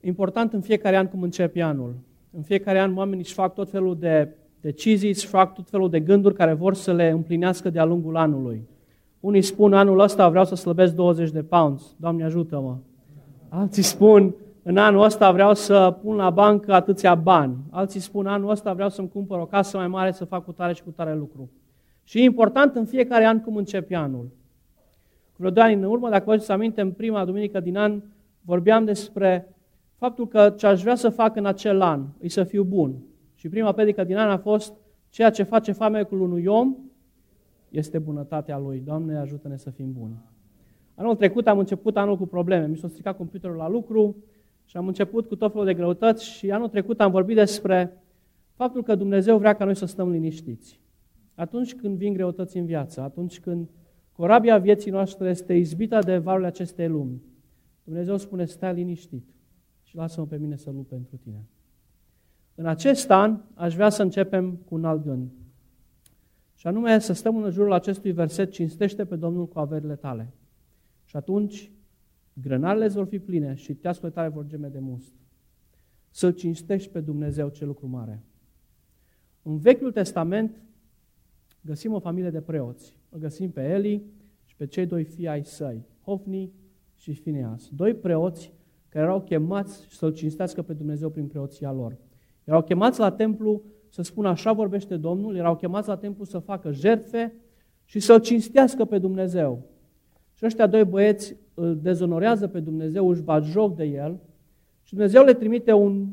important în fiecare an cum începe anul. În fiecare an oamenii își fac tot felul de decizii, își fac tot felul de gânduri care vor să le împlinească de-a lungul anului. Unii spun, anul ăsta vreau să slăbesc 20 de pounds, Doamne ajută-mă. Alții spun, în anul ăsta vreau să pun la bancă atâția bani. Alții spun, anul ăsta vreau să-mi cumpăr o casă mai mare, să fac cu tare și cu tare lucru. Și e important în fiecare an cum începe anul. Cu vreo 2 ani în urmă, dacă vă aduceți aminte, în prima duminică din an, vorbeam despre faptul că ce aș vrea să fac în acel an e să fiu bun. Și prima predică din an a fost, ceea ce face farmecul unui om este bunătatea lui. Doamne, ajută-ne să fim buni. Anul trecut am început anul cu probleme. Mi s-a stricat computerul la lucru și am început cu tot felul de greutăți și anul trecut am vorbit despre faptul că Dumnezeu vrea ca noi să stăm liniștiți. Atunci când vin greutăți în viață, atunci când corabia vieții noastre este izbită de valurile acestei lumi, Dumnezeu spune, stai liniștit și lasă-mă pe mine să lupt pentru tine. În acest an aș vrea să începem cu un alt gând. Și anume să stăm în jurul acestui verset, cinstește pe Domnul cu averile tale. Și atunci grănarele vor fi pline și teascule tale vor geme de must. Să-L cinstești pe Dumnezeu, ce lucru mare. În Vechiul Testament găsim o familie de preoți. Îl găsim pe Eli și pe cei 2 fii ai săi, Hofni și Fineas. 2 preoți care erau chemați să-L cinstească pe Dumnezeu prin preoția lor. Erau chemați la templu să spună așa vorbește Domnul, erau chemați la templu să facă jertfe și să-L cinstească pe Dumnezeu. Și ăștia 2 băieți îl dezonorează pe Dumnezeu, își bat joc de El și Dumnezeu le trimite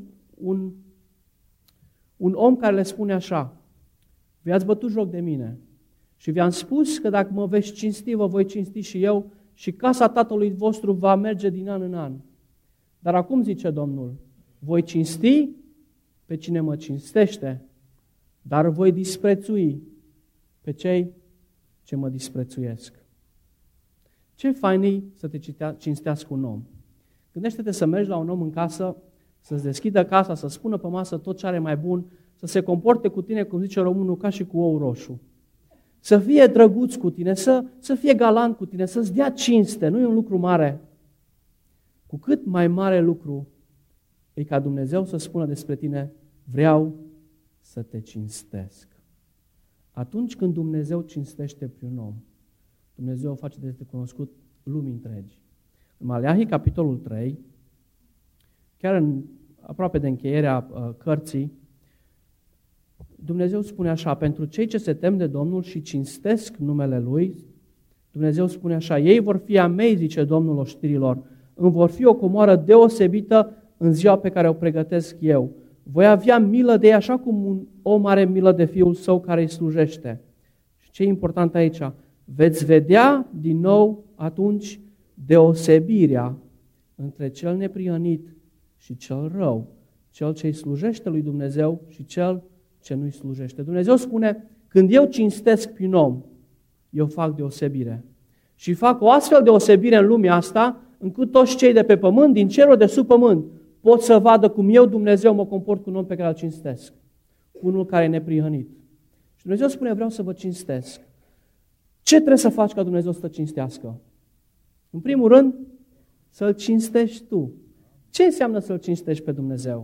un om care le spune așa, vi-ați bătut joc de mine și vi-am spus că dacă mă veți cinsti, vă voi cinsti și eu și casa tatălui vostru va merge din an în an. Dar acum zice Domnul, voi cinsti pe cine mă cinstește, dar voi disprețui pe cei ce mă disprețuiesc. Ce fain e să te cinstească un om. Gândește-te să mergi la un om în casă, să-ți deschidă casa, să spună pe masă tot ce are mai bun, să se comporte cu tine, cum zice românul, ca și cu ou roșu. Să fie drăguț cu tine, să fie galant cu tine, să-ți dea cinste, nu e un lucru mare. Cu cât mai mare lucru e ca Dumnezeu să spună despre tine, vreau să te cinstesc. Atunci când Dumnezeu cinstește pe un om, Dumnezeu o face de cunoscut lumii întregi. În Maleahi, capitolul 3, chiar aproape de încheierea cărții, Dumnezeu spune așa, pentru cei ce se tem de Domnul și cinstesc numele Lui, Dumnezeu spune așa, ei vor fi a mei, zice Domnul oștirilor, îmi vor fi o comoară deosebită în ziua pe care o pregătesc eu. Voi avea milă de ei așa cum un om are milă de fiul său care îi slujește. Și ce e important aici? Veți vedea din nou atunci deosebirea între cel neprihănit și cel rău, cel ce îi slujește lui Dumnezeu și cel ce nu îi slujește. Dumnezeu spune, când eu cinstesc pe un om, eu fac deosebire. Și fac o astfel deosebire în lumea asta, încât toți cei de pe pământ, din cerul de sub pământ, pot să vadă cum eu, Dumnezeu, mă comport cu un om pe care îl cinstesc, cu unul care e neprihănit. Și Dumnezeu spune, vreau să vă cinstesc. Ce trebuie să faci ca Dumnezeu să te cinstească? În primul rând, să-L cinstești tu. Ce înseamnă să-L cinstești pe Dumnezeu?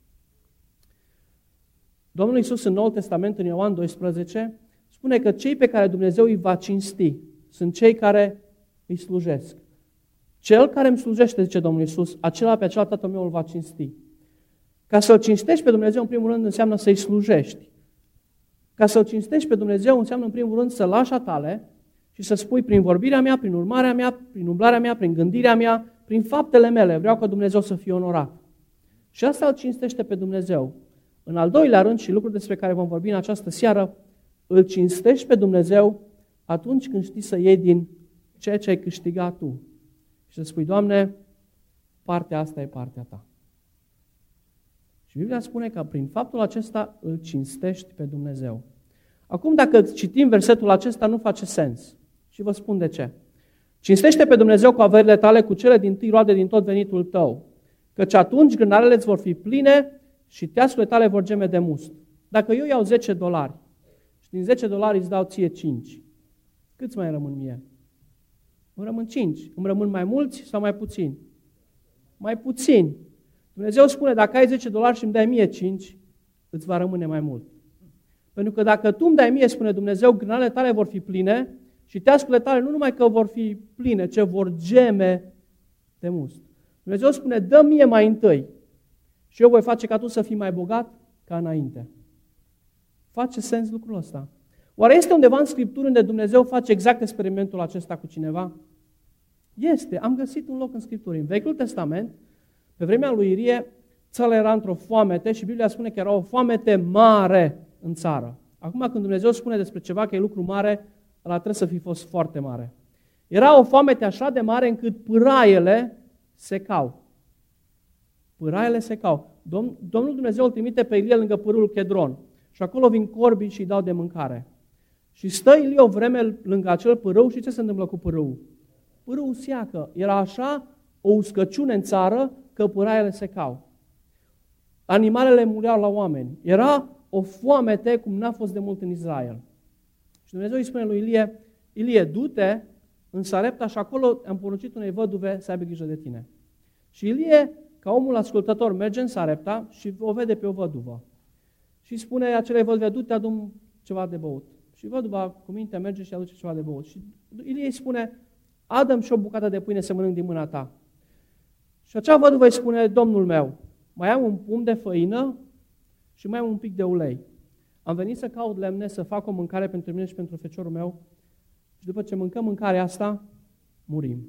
Domnul Iisus în Noul Testament, în Ioan 12, spune că cei pe care Dumnezeu îi va cinsti sunt cei care îi slujesc. Cel care îmi slujește, zice Domnul Iisus, acela pe acela Tatăl meu îl va cinsti. Ca să-L cinstești pe Dumnezeu, în primul rând, înseamnă să-i slujești. Ca să-L cinstești pe Dumnezeu, înseamnă, în primul rând, să lași a tale și să spui prin vorbirea mea, prin urmarea mea, prin umblarea mea, prin gândirea mea, prin faptele mele, vreau ca Dumnezeu să fie onorat. Și asta îl cinstește pe Dumnezeu. În al doilea rând, și lucrul despre care vom vorbi în această seară, îl cinstești pe Dumnezeu atunci când știi să iei din ceea ce ai câștigat tu. Și să spui, Doamne, partea asta e partea ta. Și Biblia spune că prin faptul acesta îl cinstești pe Dumnezeu. Acum, dacă citim versetul acesta, nu face sens. Și vă spun de ce. Cinstește pe Dumnezeu cu averile tale, cu cele dintâi roade din tot venitul tău, căci atunci grânarele îți vor fi pline și teascule tale vor geme de must. Dacă eu iau $10 și din $10 îți dau ție 5, câți mai rămân mie? Îmi rămân 5. Îmi rămân mai mulți sau mai puțini? Mai puțini. Dumnezeu spune, dacă ai $10 și îmi dai mie 5, îți va rămâne mai mult. Pentru că dacă tu îmi dai mie, spune Dumnezeu, grânarele tale vor fi pline și teascurile tale nu numai că vor fi pline, ci vor geme de must. Dumnezeu spune, dă mie mai întâi și eu voi face ca tu să fii mai bogat ca înainte. Face sens lucrul ăsta? Oare este undeva în Scripturi unde Dumnezeu face exact experimentul acesta cu cineva? Este. Am găsit un loc în Scripturi. În Vechiul Testament, pe vremea lui Irie, țara era într-o foamete și Biblia spune că era o foamete mare în țară. Acum când Dumnezeu spune despre ceva că e lucru mare, ăla trebuie să fi fost foarte mare. Era o foamete așa de mare încât pâraiele secau. Pâraiele secau. Domnul Dumnezeu îl trimite pe Ilie lângă pârâul Chedron și acolo vin corbii și îi dau de mâncare. Și stă Ilie o vreme lângă acel pârâu și ce se întâmplă cu pârâul? Pârâul seacă. Era așa o uscăciune în țară că pâraiele secau. Animalele mureau la oameni. Era o foamete cum n-a fost de mult în Israel. Și Dumnezeu îi spune lui Ilie, Ilie, du-te în Sarepta și acolo am poruncit unei văduve să aibă grijă de tine. Și Ilie, ca omul ascultător, merge în Sarepta și o vede pe o văduvă. Și spune acelei văduve, du-te, adu-mi ceva de băut. Și văduva cu minte merge și aduce ceva de băut. Și Ilie îi spune, adă-mi și o bucată de pâine să mănânc din mâna ta. Și acea văduvă îi spune, Domnul meu, mai am un pumn de făină și mai am un pic de ulei. Am venit să caut lemne, să fac o mâncare pentru mine și pentru feciorul meu și după ce mâncăm mâncarea asta, murim.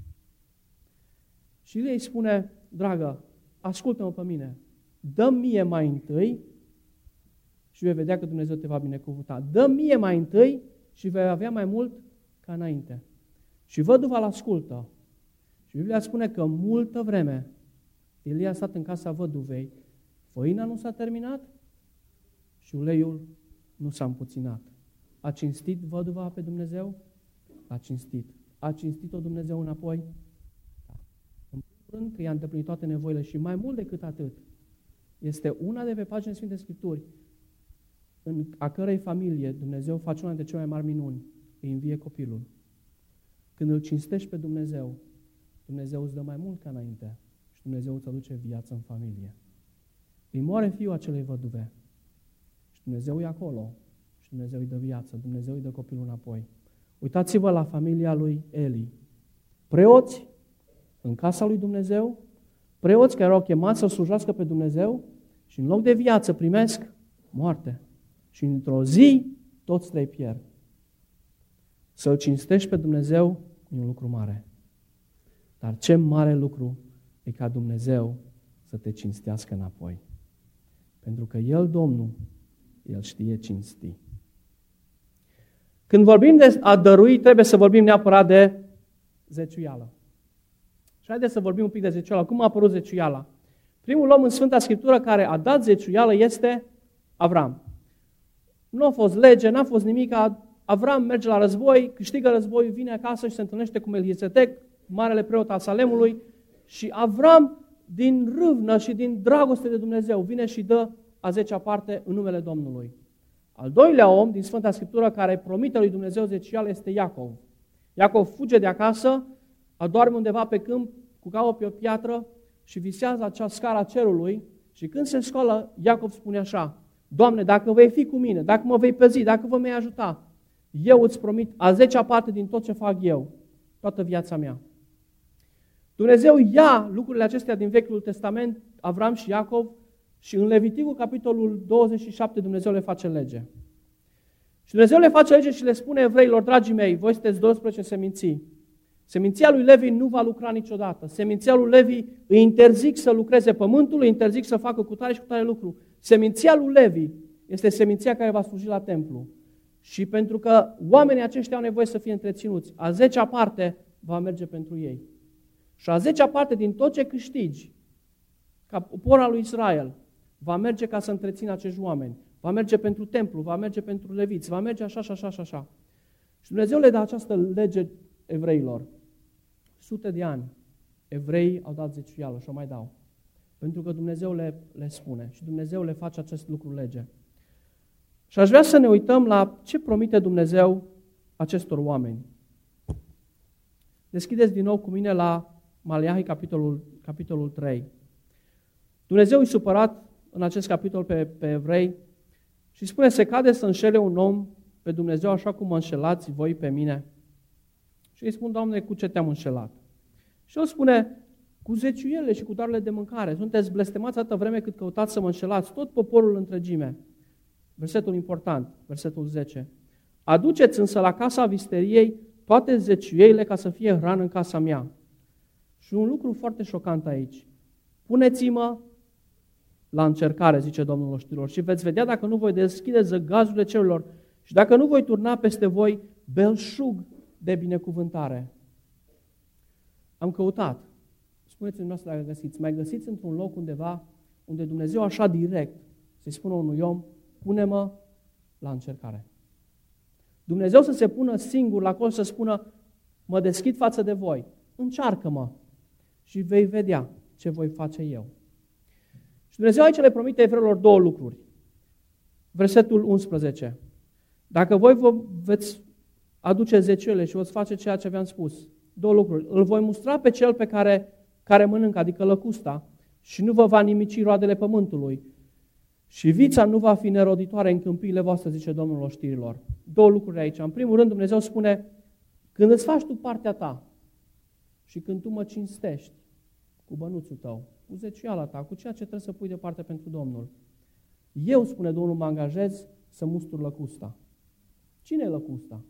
Și Ilie îi spune, dragă, ascultă-mă pe mine, dă mie mai întâi și vei vedea că Dumnezeu te va binecuvânta. Dă mie mai întâi și vei avea mai mult ca înainte. Și văduva l-ascultă. Și Biblia spune că multă vreme Ilie a stat în casa văduvei, făina nu s-a terminat și uleiul nu s-a împuținat. A cinstit văduva pe Dumnezeu? A cinstit. A cinstit-o Dumnezeu înapoi? Da. În primul rând că i-a îndeplinit toate nevoile și mai mult decât atât. Este una de pe pagina Sfinte Scripturi în a cărei familie Dumnezeu face una dintre cele mai mari minuni. Îi învie copilul. Când îl cinstești pe Dumnezeu, Dumnezeu îți dă mai mult ca înainte și Dumnezeu îți aduce viață în familie. Îi moare fiul acelei văduve și Dumnezeu e acolo și Dumnezeu îi dă viață, Dumnezeu îi dă copilul înapoi. Uitați-vă la familia lui Eli. Preoți în casa lui Dumnezeu, preoți care erau chemați să slujească pe Dumnezeu și în loc de viață primesc moarte. Și într-o zi toți trei pierd. Să-L cinstești pe Dumnezeu e un lucru mare. Dar ce mare lucru e ca Dumnezeu să te cinstească înapoi. Pentru că El, Domnul, El știe cinsti. Când vorbim de a dărui, trebuie să vorbim neapărat de zeciuială. Și haideți să vorbim un pic de zeciuială. Cum a apărut zeciuiala? Primul om în Sfânta Scriptură care a dat zeciuială este Avram. Nu a fost lege, n-a fost nimic. Avram merge la război, câștigă războiul, vine acasă și se întâlnește cu Melchisedec, marele preot al Salemului, și Avram, din râvnă și din dragoste de Dumnezeu, vine și dă a 10-a parte în numele Domnului. Al doilea om din Sfânta Scriptură care promite lui Dumnezeu zeciuială este Iacov. Iacov fuge de acasă, adorme undeva pe câmp, cu capul pe o piatră și visează acea scară a cerului și când se scoală, Iacov spune așa, Doamne, dacă vei fi cu mine, dacă mă vei păzi, dacă vă vei ajuta, eu îți promit a 10-a parte din tot ce fac eu, toată viața mea. Dumnezeu ia lucrurile acestea din Vechiul Testament, Avram și Iacov, și în Leviticul, capitolul 27, Dumnezeu le face lege. Și Dumnezeu le face lege și le spune evreilor, dragii mei, voi sunteți 12 seminții. Seminția lui Levi nu va lucra niciodată. Seminția lui Levi îi interzic să lucreze pământul, îi interzic să facă cutare și cutare lucru. Seminția lui Levi este seminția care va sluji la templu. Și pentru că oamenii aceștia au nevoie să fie întreținuți, a 10-a parte va merge pentru ei. Și a 10-a parte din tot ce câștigi, ca popor al lui Israel, va merge ca să întrețină acești oameni. Va merge pentru templu, va merge pentru leviți, va merge așa și așa și așa. Și Dumnezeu le dă această lege evreilor. Sute de ani evreii au dat zeciuială și o mai dau. Pentru că Dumnezeu le spune și Dumnezeu le face acest lucru lege. Și aș vrea să ne uităm la ce promite Dumnezeu acestor oameni. Deschideți din nou cu mine la Maleahi, capitolul 3. Dumnezeu e supărat în acest capitol pe evrei și spune, se cade să înșele un om pe Dumnezeu așa cum mă înșelați voi pe mine. Și îi spun, Doamne, cu ce te-am înșelat? Și el spune, cu zeciuielile și cu darurile de mâncare. Sunteți blestemați atâta vreme cât căutați să mă înșelați, tot poporul întregime. Versetul important, versetul 10. Aduceți însă la casa visteriei toate zeciuielile ca să fie hrană în casa mea. Și un lucru foarte șocant aici. Puneți-mă la încercare, zice Domnul oștirilor, și veți vedea dacă nu voi deschide zăgazurile cerurilor și dacă nu voi turna peste voi belșug de binecuvântare. Am căutat. Spuneți-mi dumneavoastră dacă găsiți. Mai găsiți într-un loc undeva unde Dumnezeu așa direct să-i spună unui om, pune-mă la încercare. Dumnezeu să se pună singur la acolo să spună, mă deschid față de voi, încearcă-mă și vei vedea ce voi face eu. Și Dumnezeu aici le promite evreilor două lucruri. Versetul 11. Dacă voi vă veți aduce zeciuielile și veți face ceea ce v-am spus, două lucruri. Îl voi mustra pe cel pe care mănâncă, adică lăcusta, și nu vă va nimici roadele pământului. Și vița nu va fi neroditoare în câmpiile voastre, zice Domnul oștirilor. Două lucruri aici. În primul rând, Dumnezeu spune, când îți faci tu partea ta și când tu mă cinstești cu bănuțul tău, cu zeciuiala ta, cu ceea ce trebuie să pui deoparte pentru Domnul, eu, spune Domnul, mă angajez să mustur lăcusta. Cine e lăcusta?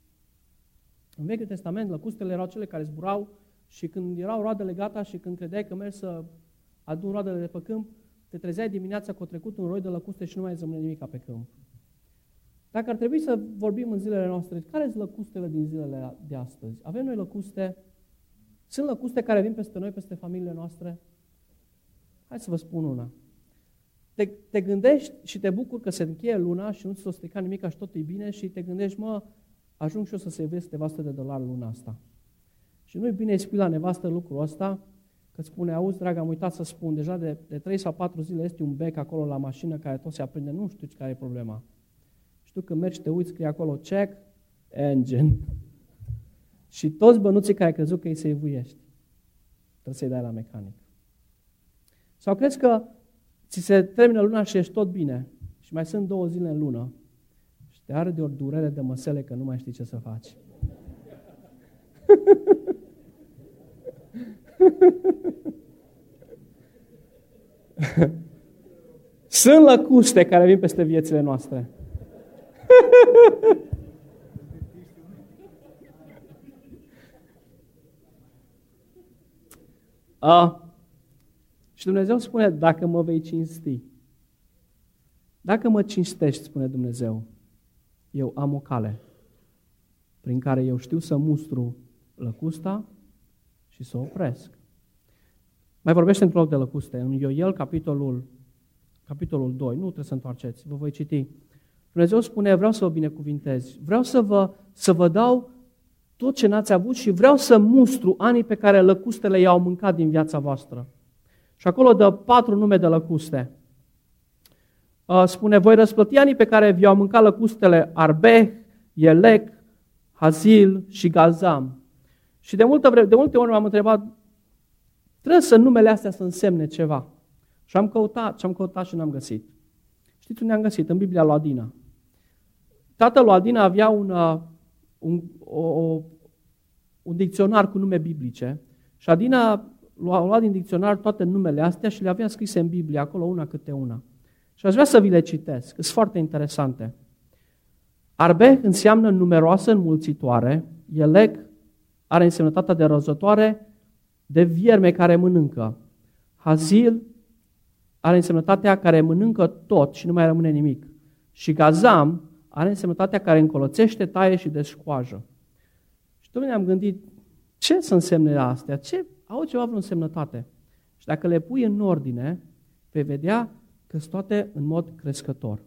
În Vechiul Testament, lăcustele erau cele care zburau și când erau roadele gata și când credeai că mergi să adun roadele de pe câmp, te trezeai dimineața cu trecut un roi de lăcuste și nu mai zămâne nimica pe câmp. Dacă ar trebui să vorbim în zilele noastre, care sunt lăcustele din zilele de astăzi? Avem noi lăcuste? Sunt lăcuste care vin peste noi, peste familiile noastre? Hai să vă spun una. Te gândești și te bucuri că se încheie luna și nu ți s-o strica nimica și tot e bine și te gândești, ajung și eu să servesc nevastă de $1 luna asta. Și nu-i bine să spui la nevastă lucrul ăsta, că spune, auzi, dragă, am uitat să spun, deja de 3 sau 4 zile este un bec acolo la mașină care tot se aprinde, nu știu care e problema. Și tu când mergi, te uiți, scrie acolo, check, engine. Și toți bănuții care ai crezut că îi se ivuiești, trebuie să-i dai la mecanic. Sau crezi că ți se termină luna și ești tot bine și mai sunt 2 zile în lună și te arde o durere de măsele că nu mai știi ce să faci. Sunt lăcuste care vin peste viețile noastre. Și Dumnezeu spune, dacă mă vei cinsti, dacă mă cinstești, spune Dumnezeu, eu am o cale prin care eu știu să mustru lăcusta și să o opresc. Mai vorbește într-un loc de lăcuste. În Ioel, capitolul 2, nu trebuie să întoarceți, vă voi citi. Dumnezeu spune, vreau să vă binecuvintez, vreau să vă dau tot ce n-ați avut și vreau să mustru anii pe care lăcustele i-au mâncat din viața voastră. Și acolo dă 4 nume de lăcuste. Spune, voi răsplăti anii pe care vi-au mâncat lăcustele Arbeh, Elec, Hazil și Gazam. Și de multe ori m-am întrebat, trebuie să numele astea să însemne ceva. Și am căutat și n-am găsit. Știți unde am găsit? În Biblia lui Adina. Tatăl lui Adina avea un dicționar cu nume biblice și Adina a luat din dicționar toate numele astea și le avea scrise în Biblie, acolo una câte una. Și aș vrea să vi le citesc, sunt foarte interesante. Arbeh înseamnă numeroasă, înmulțitoare, Elec are însemnătatea de răzătoare, de vierme care mănâncă. Hazil are însemnătatea care mănâncă tot și nu mai rămâne nimic. Și Gazam are însemnătatea care încolățește, taie și descoajă. Și tot ne-am gândit, ce să însemne astea? Au ceva vreo însemnătate? Și dacă le pui în ordine, vei vedea că sunt toate în mod crescător.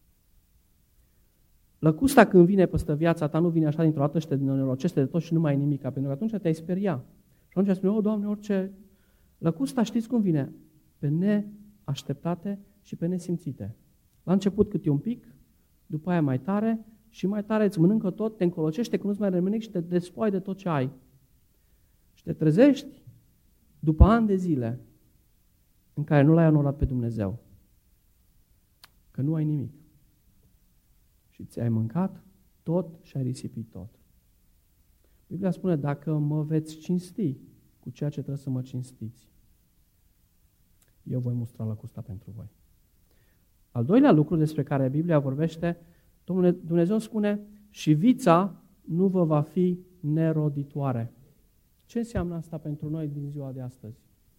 Lăcusta când vine peste viața ta, nu vine așa dintr-o dată și te nenorocește de tot și nu mai ai nimic, pentru că atunci te-ai speria. Și atunci spune, o, Doamne, orice... Lăcusta știți cum vine? Pe neașteptate și pe nesimțite. La început cât e un pic, după aia mai tare și mai tare îți mănâncă tot, te încolocește că nu-ți mai rămâne și te despoai de tot ce ai. Și te trezești după ani de zile în care nu l-ai onorat pe Dumnezeu? Că nu ai nimic. Și ți-ai mâncat tot și ai risipit tot. Biblia spune, dacă mă veți cinsti cu ceea ce trebuie să mă cinstiți, eu voi mustra lăcusta pentru voi. Al doilea lucru despre care Biblia vorbește, Dumnezeu spune, și vița nu vă va fi neroditoare. Ce înseamnă asta pentru noi din ziua de astăzi?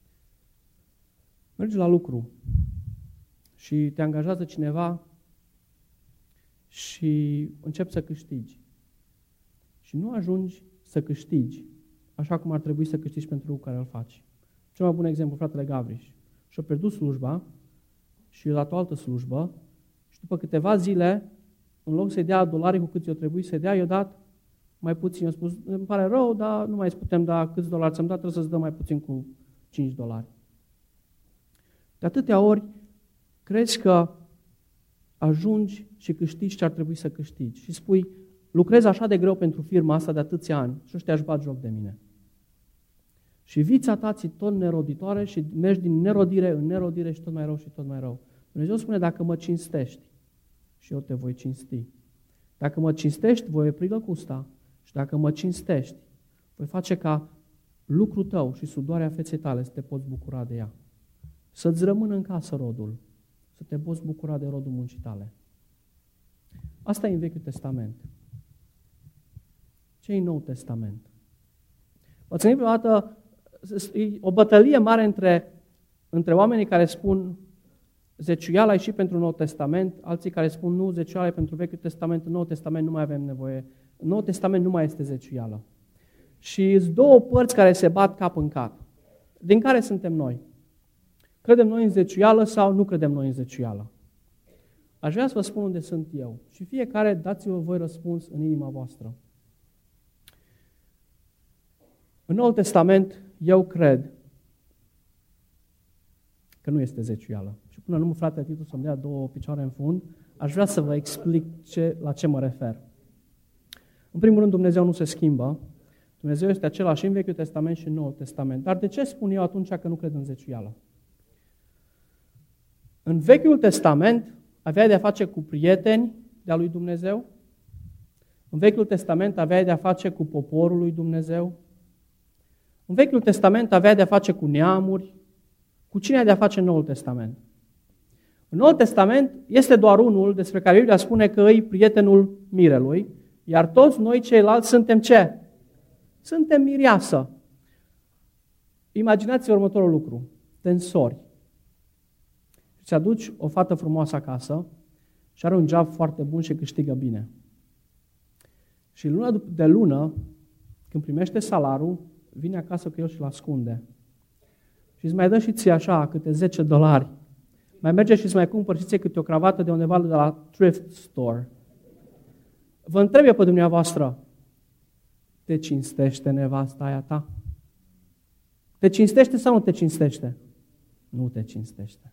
Mergi la lucru și te angajează cineva și începi să câștigi. Și nu ajungi să câștigi așa cum ar trebui să câștigi pentru lucrul care îl faci. Cel mai bun exemplu, fratele Gavriș. Și-a pierdut slujba și i-a dat o altă slujbă și după câteva zile, în loc să-i dea dolari cu cât i-o trebuie să-i dea, i-a dat mai puțin. I-a spus, îmi pare rău, dar nu mai putem da câți dolari ți-am dat, trebuie să-ți dăm mai puțin cu $5. De atâtea ori crezi că ajungi și câștigi ce ar trebui să câștigi și spui, lucrez așa de greu pentru firma asta de atâția ani și ăștia își bat joc de mine. Și vița ta ți tot neroditoare și mergi din nerodire în nerodire și tot mai rău și tot mai rău. Dumnezeu spune, dacă mă cinstești și eu te voi cinsti. Dacă mă cinstești, voi opri lăcusta și dacă mă cinstești, voi face ca lucrul tău și sudoarea feței tale să te poți bucura de ea. Să-ți rămână în casă rodul, să te poți bucura de rodul muncii tale. Asta e în Vechiul Testament. Ce e în Noul Testament? V-ați gândit vreodată, e o bătălie mare între oamenii care spun zeciuiala e și pentru Noul Testament, alții care spun nu, zeciuiala e pentru Vechiul Testament, în Noul Testament nu mai avem nevoie, în Noul Testament nu mai este zeciuială. Și sunt două părți care se bat cap în cap. Din care suntem noi? Credem noi în zeciuială sau nu credem noi în zeciuială? Aș vrea să vă spun unde sunt eu. Și fiecare dați-vă voi răspuns în inima voastră. În Noul Testament, eu cred că nu este zeciuială. Și până nu fratele Titu să-mi dea 2 picioare în fund, aș vrea să vă explic la ce mă refer. În primul rând, Dumnezeu nu se schimbă. Dumnezeu este același în Vechiul Testament și în Noul Testament. Dar de ce spun eu atunci că nu cred în zeciuială? În Vechiul Testament aveai de-a face cu prieteni de-a lui Dumnezeu. În Vechiul Testament aveai de-a face cu poporul lui Dumnezeu. În Vechiul Testament aveai de-a face cu neamuri. Cu cine ai de-a face în Noul Testament? În Noul Testament este doar unul despre care Biblia spune că e prietenul mirelui, iar toți noi ceilalți suntem ce? Suntem miriasă. Imaginați-vă următorul lucru. Te însori. Îți aduci o fată frumoasă acasă și are un job foarte bun și câștigă bine. Și lună de lună, când primește salarul, vine acasă cu el și-l ascunde. Și îți mai dă și ție așa câte $10. Mai merge și îți mai cumpăr și ție câte o cravată de undeva de la thrift store. Vă întreb eu pe dumneavoastră, te cinstește nevasta aia ta? Te cinstește sau nu te cinstește? Nu te cinstește.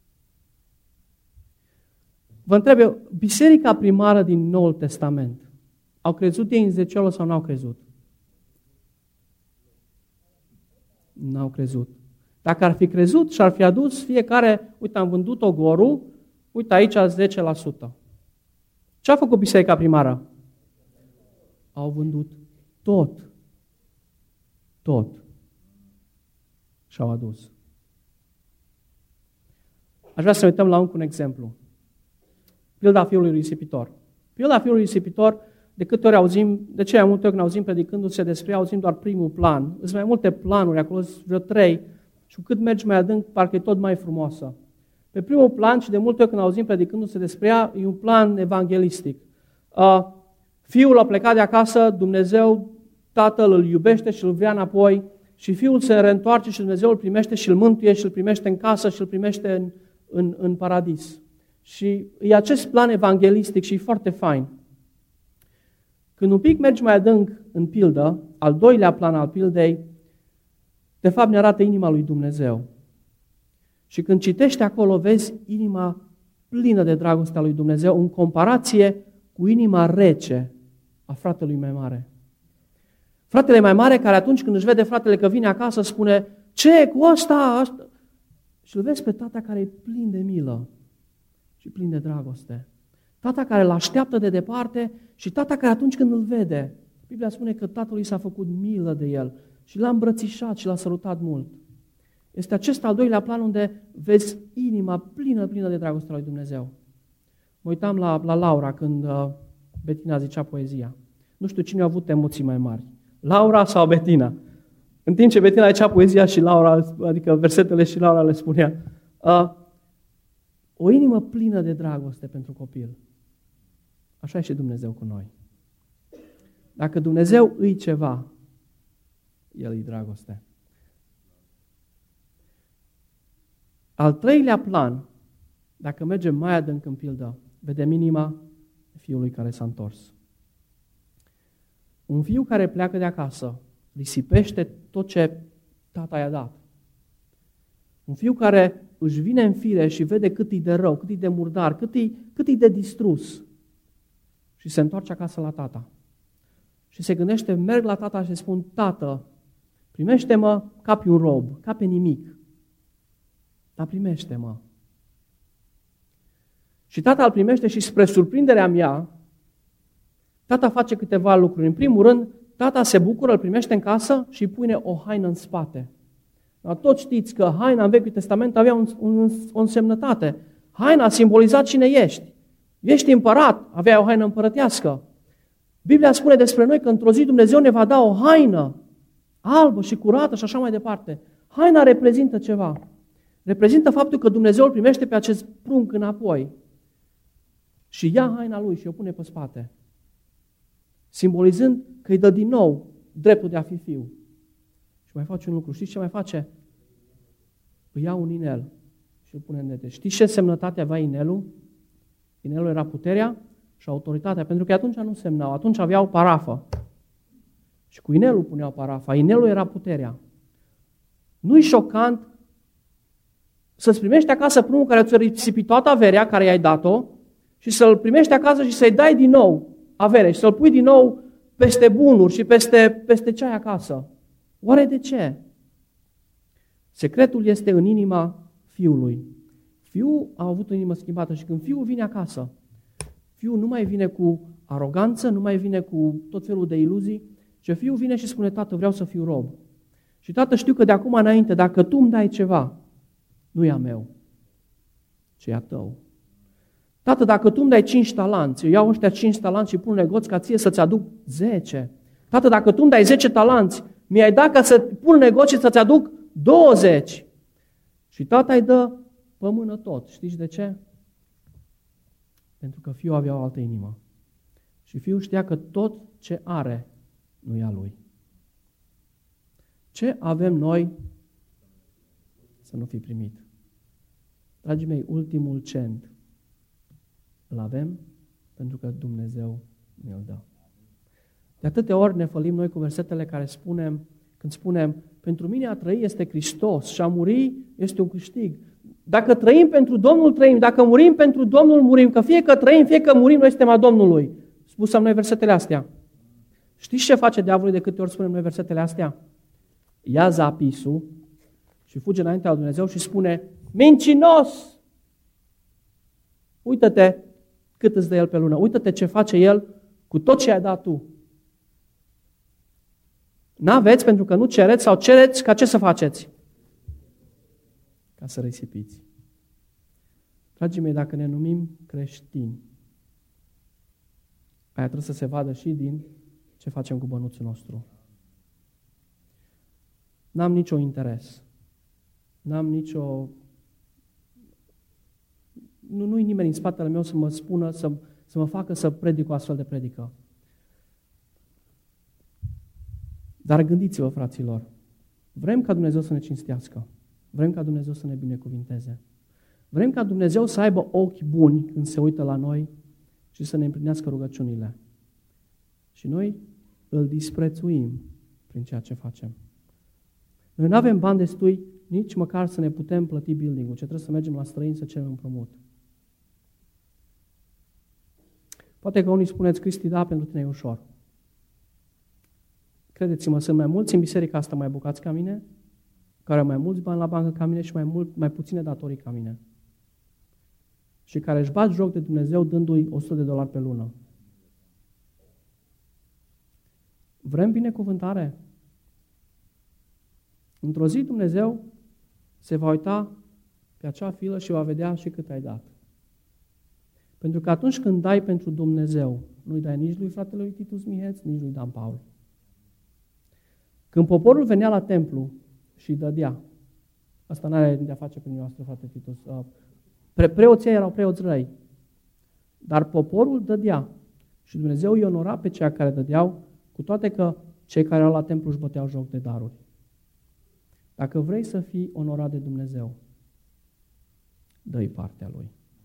Vă întreb eu, biserica primară din Noul Testament, au crezut ei în zeciuială sau nu au crezut? N-au crezut. Dacă ar fi crezut și ar fi adus fiecare, uite, am vândut ogorul, uite aici 10%. Ce a făcut biserica primară? Au vândut tot. Tot. Și-au adus. Aș vrea să ne uităm la un exemplu. Pilda fiului risipitor. Pilda fiului risipitor, de câte ori auzim, de ce mai multe ori când auzim predicându-se despre ea, auzim doar primul plan. Sunt mai multe planuri, acolo sunt vreo 3, și cu cât mergi mai adânc, parcă e tot mai frumoasă. Pe primul plan, și de multe ori când auzim predicându-se despre ea, e un plan evanghelistic. Fiul a plecat de acasă, Dumnezeu, tatăl îl iubește și îl vrea înapoi, și fiul se reîntoarce și Dumnezeu îl primește și îl mântuie și îl primește în casă și îl primește în paradis. Și e acest plan evanghelistic și e foarte fain. Când un pic mergi mai adânc în pildă, al doilea plan al pildei, de fapt ne arată inima lui Dumnezeu. Și când citești acolo, vezi inima plină de dragostea lui Dumnezeu în comparație cu inima rece a fratelui mai mare. Fratele mai mare care atunci când își vede fratele că vine acasă spune, ce cu ăsta? și îl vezi pe tata care e plin de milă și plin de dragoste. Tata care îl așteaptă de departe și tata care atunci când îl vede, Biblia spune că tatălui s-a făcut milă de el și l-a îmbrățișat și l-a sărutat mult. Este acest al doilea plan unde vezi inima plină de dragostea lui Dumnezeu. Mă uitam la Laura când Betina zicea poezia. Nu știu cine a avut emoții mai mari, Laura sau Betina. În timp ce Betina zicea poezia și Laura, adică versetele și Laura le spunea, o inimă plină de dragoste pentru copil. Așa e și Dumnezeu cu noi. Dacă Dumnezeu îi ceva, El îi dragoste. Al treilea plan, dacă mergem mai adânc în pildă, vedem inima fiului care s-a întors. Un fiu care pleacă de acasă, risipește tot ce tata i-a dat. Un fiu care își vine în fire și vede cât e de rău, cât e de murdar, cât e de distrus și se întoarce acasă la tata. Și se gândește, merg la tata și spun, tată, primește-mă ca pe un rob, ca pe nimic, dar primește-mă. Și tata îl primește și spre surprinderea mea, tata face câteva lucruri. În primul rând, tata se bucură, îl primește în casă și îi pune o haină în spate. Dar toți știți că haina în Vechiul Testament avea o însemnătate. Haina simboliza cine ești. Ești împărat, avea o haină împărătească. Biblia spune despre noi că într-o zi Dumnezeu ne va da o haină albă și curată și așa mai departe. Haina reprezintă ceva. Reprezintă faptul că Dumnezeu îl primește pe acest prunc înapoi și ia haina lui și o pune pe spate, simbolizând că îi dă din nou dreptul de a fi fiu. Și mai face un lucru. Știți ce mai face? Îi ia un inel și îl pune în dete. Știți ce semnătate avea inelul? Inelul era puterea și autoritatea, pentru că atunci nu semnau, atunci aveau parafă. Și cu inelul puneau parafa. Inelul era puterea. Nu-i șocant să-ți primești acasă prunul care ți-a risipit toată averea care i-ai dat-o și să-l primești acasă și să-i dai din nou avere și să-l pui din nou peste bunuri și peste ce ai acasă. Oare de ce? Secretul este în inima fiului. Fiul a avut o inimă schimbată și când fiul vine acasă, fiul nu mai vine cu aroganță, nu mai vine cu tot felul de iluzii, ci fiul vine și spune, tată, vreau să fiu rob. Și tată, știu că de acum înainte, dacă tu îmi dai ceva, nu e a meu, ci e a tău. Tată, dacă tu îmi dai 5 talanți, eu iau ăștia 5 talanți și pun negoț ca ție să-ți aduc 10. Tată, dacă tu îmi dai 10 talanți, mi-ai dat ca să pun negoț și să-ți aduc 20. Și tata îi dă pe mână tot. Știți de ce? Pentru că fiul avea o altă inimă. Și fiul știa că tot ce are nu e a lui. Ce avem noi să nu fi primit? Dragii mei, ultimul cent îl avem pentru că Dumnezeu ne-l dă. De atâtea ori ne fălim noi cu versetele care când spunem, pentru mine a trăi este Hristos și a muri este un câștig. Dacă trăim pentru Domnul, trăim. Dacă murim pentru Domnul, murim. Că fie că trăim, fie că murim, noi suntem a Domnului. Spusam noi versetele astea. Știți ce face diavolul de câte ori spunem noi versetele astea? Ia zapisul și fuge înaintea lui Dumnezeu și spune, mincinos! Uită-te cât îți dă El pe lună. Uită-te ce face El cu tot ce ai dat tu. N-aveți pentru că nu cereți sau cereți ca ce să faceți? Ca să risipiți. Dragii mei, dacă ne numim creștini, aia trebuie să se vadă și din ce facem cu bănuțul nostru. N-am nicio interes. N-am nicio... Nu-i nimeni în spatele meu să mă spună, să mă facă să predic o astfel de predică. Dar gândiți-vă, fraților, vrem ca Dumnezeu să ne cinstească. Vrem ca Dumnezeu să ne binecuvinteze. Vrem ca Dumnezeu să aibă ochi buni când se uită la noi și să ne împlinească rugăciunile. Și noi îl disprețuim prin ceea ce facem. Noi nu avem bani destui nici măcar să ne putem plăti building-ul, ce trebuie să mergem la străini să cerem împrumut. Poate că unii spuneți, Cristi, da, pentru tine e ușor. Credeți-mă, sunt mai mulți în biserica asta mai bogați ca mine, care au mai mulți bani la bancă ca mine și mai puține datorii ca mine. Și care își bat joc de Dumnezeu dându-i $100 pe lună. Vrem binecuvântare? Într-o zi Dumnezeu se va uita pe acea filă și va vedea și cât ai dat. Pentru că atunci când dai pentru Dumnezeu, nu-i dai nici lui fratele lui Titus Miheț, nici lui Dan Paul. Când poporul venea la templu și dădea, asta n-are de a face prin noastră, frate Titus, preoții erau preoți răi, dar poporul dădea și Dumnezeu îi onora pe cei care dădeau, cu toate că cei care erau la templu își băteau joc de daruri. Dacă vrei să fii onorat de Dumnezeu, dă-i partea Lui.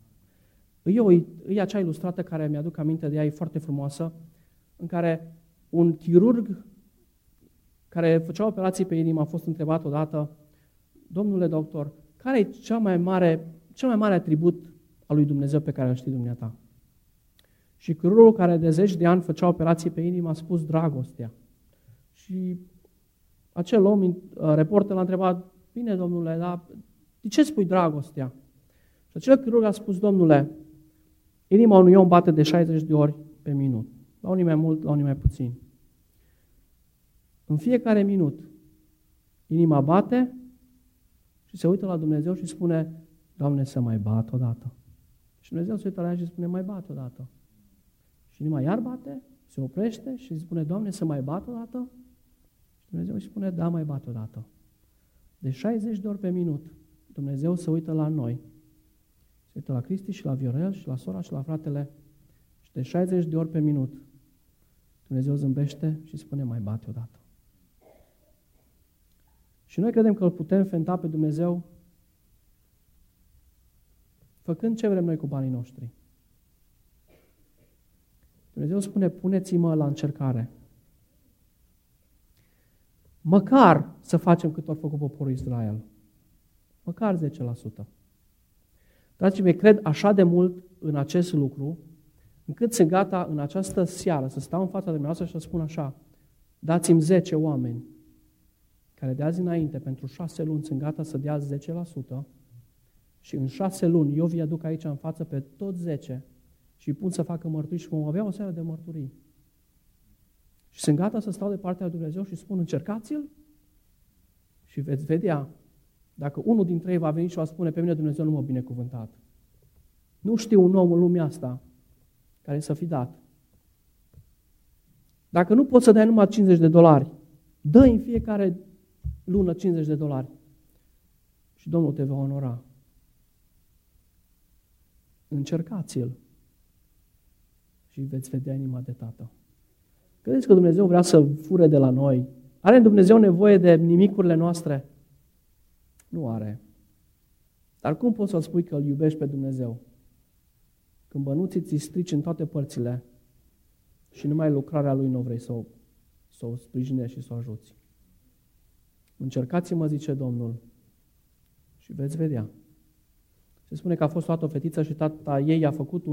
E acea ilustrată care mi-aduc aminte de ea, e foarte frumoasă, în care un chirurg care făcea operații pe inimă a fost întrebat odată: domnule doctor, care e cel mai mare atribut al lui Dumnezeu pe care îl știi dumneata? Și chirurgul care de 10 de ani făcea operații pe inimă a spus: dragostea. Și acel om, reporter, l-a întrebat: bine, domnule, dar de ce spui dragostea? Și acel chirurg a spus: domnule, inima unui om bate de 60 de ori pe minut. La unii mai mult, la unii mai puțin. În fiecare minut, inima bate și se uită la Dumnezeu și spune: Doamne, să mai bat odată. Și Dumnezeu se uită la ea și spune: mai bat odată. Și inima iar bate, se oprește și spune: Doamne, să mai bat odată. Și Dumnezeu îi spune: da, mai bat odată. De 60 de ori pe minut, Dumnezeu se uită la noi. Se uită la Cristi și la Viorel și la sora și la fratele. Și de 60 de ori pe minut, Dumnezeu zâmbește și spune: mai bate odată. Și noi credem că îl putem fenta pe Dumnezeu făcând ce vrem noi cu banii noștri. Dumnezeu spune: puneți-mă la încercare. Măcar să facem cât a făcut poporul Israel. Măcar 10%. Dragii mei, cred așa de mult în acest lucru, încât sunt gata în această seară să stau în fața dumneavoastră și să spun așa: dați-mi 10 oameni care de azi înainte, pentru 6 luni, sunt gata să dea 10% și în 6 luni eu vi aduc aici în față pe toți 10 și îi pun să facă mărturii și vom avea o seară de mărturii. Și sunt gata să stau de partea lui Dumnezeu și spun: încercați-l și veți vedea dacă unul dintre ei va veni și va spune: pe mine Dumnezeu nu m-a binecuvântat. Nu știu un om în lumea asta care să fi dat. Dacă nu poți să dai numai $50, dă în fiecare lună $50 și Domnul te va onora. Încercați-l și veți vedea inima de tată. Credeți că Dumnezeu vrea să fure de la noi? Are Dumnezeu nevoie de nimicurile noastre? Nu are. Dar cum poți să spui că îl iubești pe Dumnezeu? Când bănuții ți strici în toate părțile și numai lucrarea Lui nu vrei să o sprijinești și să o ajuți. Încercați-mă, zice Domnul, și veți vedea. Se spune că a fost luată o fetiță și tata ei a făcut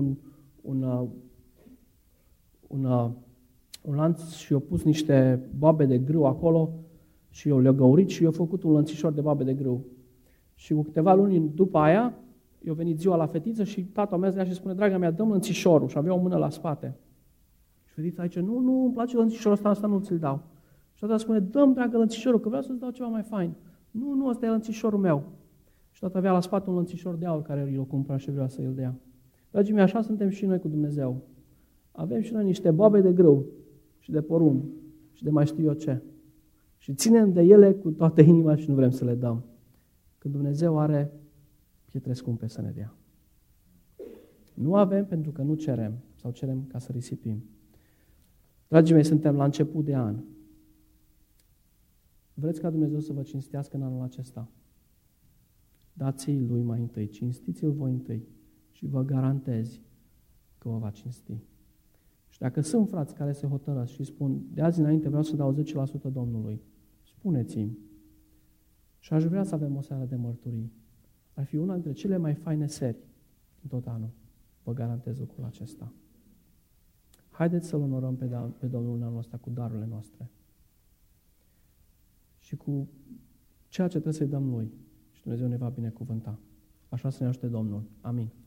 un lanț și i-a pus niște boabe de grâu acolo și le-a găurit și i-a făcut un lănțișor de boabe de grâu. Și cu câteva luni după aia, i-a venit ziua la fetiță și tata a mers la ea și spune: draga mea, dă-mi lănțișorul. Și avea o mână la spate. Și fetița zice: nu, îmi place lănțișorul ăsta nu ți-l dau. Și tata spune: dă-mi, dragă, lănțișorul, că vreau să-ți dau ceva mai fain. Nu, ăsta e lănțișorul meu. Și tata avea la spate un lănțișor de aur care i-l cumpăra și vrea să îl dea. Dragii mei, așa suntem și noi cu Dumnezeu. Avem și noi niște boabe de grâu și de porumb și de mai știu eu ce. Și ținem de ele cu toată inima și nu vrem să le dăm. Când Dumnezeu are pietre scumpe să ne dea. Nu avem pentru că nu cerem sau cerem ca să risipim. Dragii mei, suntem la început de an. Vreți ca Dumnezeu să vă cinstească în anul acesta? Dați-i Lui mai întâi, cinstiți-l voi întâi și vă garantez că vă va cinsti. Și dacă sunt frați care se hotărăsc și spun: de azi înainte vreau să dau 10% Domnului, spuneți-mi. Și aș vrea să avem o seară de mărturii. Ar fi una dintre cele mai faine seri în tot anul. Vă garantez lucrul acesta. Haideți să-L onorăm pe Domnul în anul ăsta cu darurile noastre. Și cu ceea ce trebuie să-i dăm Lui. Și Dumnezeu ne va binecuvânta. Așa să ne ajute Domnul. Amin.